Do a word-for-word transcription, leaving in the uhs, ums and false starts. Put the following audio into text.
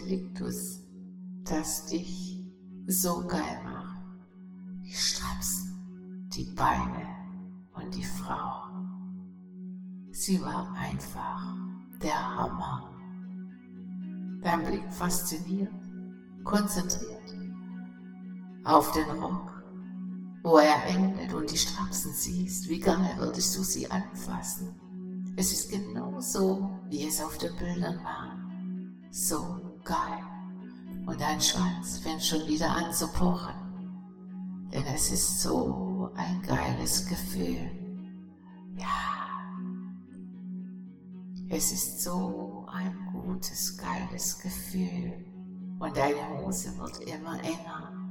Delinctus, das dich so geil macht. Die Strapsen, die Beine und die Frau. Sie war einfach der Hammer. Dein Blick fasziniert, konzentriert auf den Rock, wo er endet und die Strapsen siehst. Wie geil würdest du sie anfassen? Es ist genau so, wie es auf den Bildern war. So geil. Und dein Schwanz fängt schon wieder an zu pochen. Denn es ist so ein geiles Gefühl. Ja. Es ist so ein gutes, geiles Gefühl. Und deine Hose wird immer enger.